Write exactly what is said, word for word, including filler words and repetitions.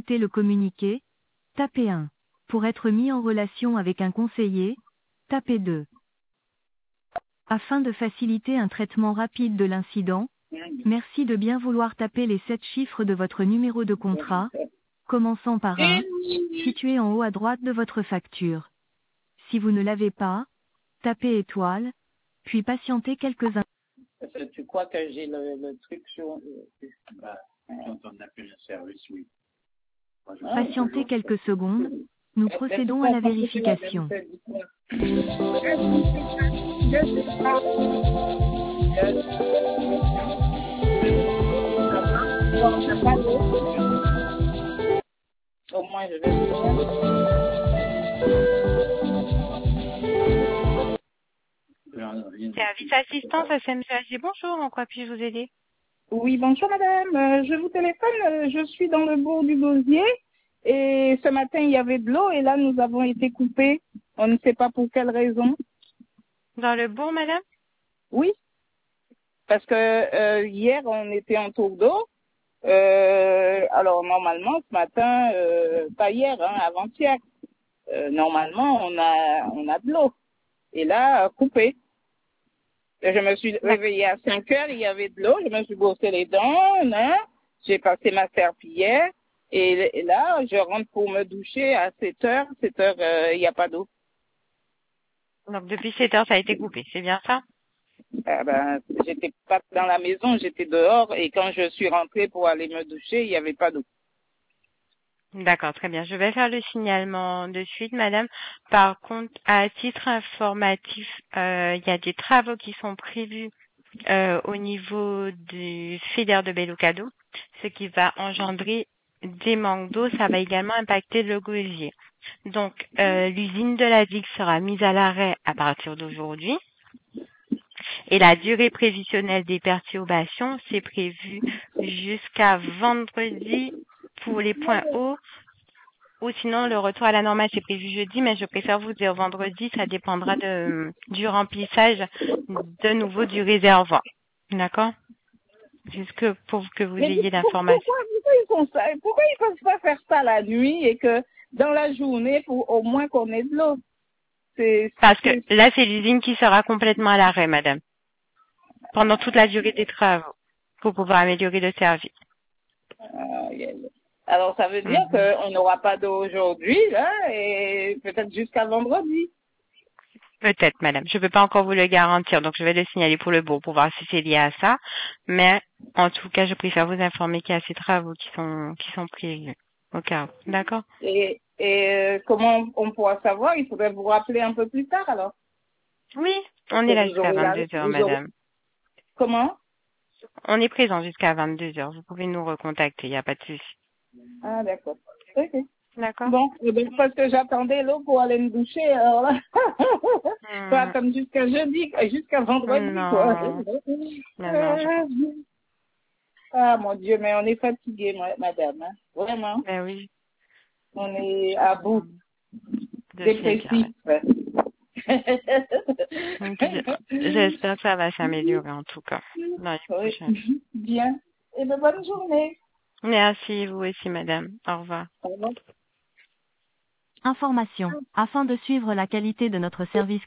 écouter le communiqué, tapez un. Pour être mis en relation avec un conseiller, tapez deux. Afin de faciliter un traitement rapide de l'incident, merci de bien vouloir taper les sept chiffres de votre numéro de contrat, commençant par un, situé en haut à droite de votre facture. Si vous ne l'avez pas, tapez étoile, puis patientez quelques instants. Parce que tu crois que j'ai le, le truc sur... Bah, quand on appelle le service, oui. Moi, je- Patientez quelques secondes, nous procédons à la vérification. Au moins, je vais... Service assistance S M C H, bonjour, en quoi puis-je vous aider? Oui, bonjour madame. Euh, je vous téléphone, euh, je suis dans le bourg du Gosier et ce matin il y avait de l'eau et là nous avons été coupés. On ne sait pas pour quelle raison. Dans le bourg, madame? Oui, parce que euh, hier on était en tour d'eau. Euh, alors normalement ce matin, euh, pas hier, hein, avant-hier, euh, normalement on a on a de l'eau et là euh, coupé. Je me suis réveillée à cinq heures, il y avait de l'eau, je me suis brossé les dents, hein, j'ai passé ma serpillière, et, et là, je rentre pour me doucher à sept heures, sept heures, euh, il n'y a pas d'eau. Donc depuis sept heures, ça a été coupé, c'est bien ça? Ah ben, j'étais pas dans la maison, j'étais dehors, et quand je suis rentrée pour aller me doucher, il n'y avait pas d'eau. D'accord, très bien. Je vais faire le signalement de suite, madame. Par contre, à titre informatif, euh, il y a des travaux qui sont prévus euh, au niveau du fédère de Bellucado, ce qui va engendrer des manques d'eau. Ça va également impacter le gosier. Donc, euh, l'usine de la Vic sera mise à l'arrêt à partir d'aujourd'hui. Et la durée prévisionnelle des perturbations, c'est prévu jusqu'à vendredi pour les points hauts. Ou sinon, le retour à la normale, c'est prévu jeudi, mais je préfère vous dire vendredi, ça dépendra de, du remplissage de nouveau du réservoir. D'accord? Jusque pour que vous Mais ayez pourquoi, l'information. pourquoi ils font ça? Pourquoi ils peuvent pas faire ça la nuit et que dans la journée, pour au moins qu'on ait de l'eau? C'est, Parce que c'est, là, c'est l'usine qui sera complètement à l'arrêt, madame, pendant toute la durée des travaux, pour pouvoir améliorer le service. Ah, yeah, yeah. Alors, ça veut dire Mhm. qu'on n'aura pas d'eau aujourd'hui, là, et peut-être jusqu'à vendredi. Peut-être, madame. Je ne peux pas encore vous le garantir, donc je vais le signaler pour le bourg pour voir si c'est lié à ça. Mais en tout cas, je préfère vous informer qu'il y a ces travaux qui sont qui sont prévus. Au cas où. D'accord? Et, et euh, comment on pourra savoir? Il faudrait vous rappeler un peu plus tard, alors. Oui, Parce on que est là vous jusqu'à aurez la, vingt-deux heures, vous aurez, madame. comment? On est présent jusqu'à vingt-deux heures. Vous pouvez nous recontacter, il n'y a pas de souci. Ah, d'accord. Ok. D'accord? Bon, eh ben, parce que j'attendais l'eau pour aller me doucher, alors là. Faut Hmm. attendre jusqu'à jeudi, jusqu'à vendredi, quoi. Non. Non, non, je comprends. Ah, mon Dieu, mais on est fatigué, moi, madame, hein. Vraiment. Ben oui, On est à bout, je sais bien. dépressif. Donc, je- J'espère que ça va s'améliorer en tout cas dans les Oui, prochains jours. bien. Et bien, bonne journée. Merci, vous aussi, madame. Au revoir. Au revoir. Information. Afin de suivre la qualité de notre service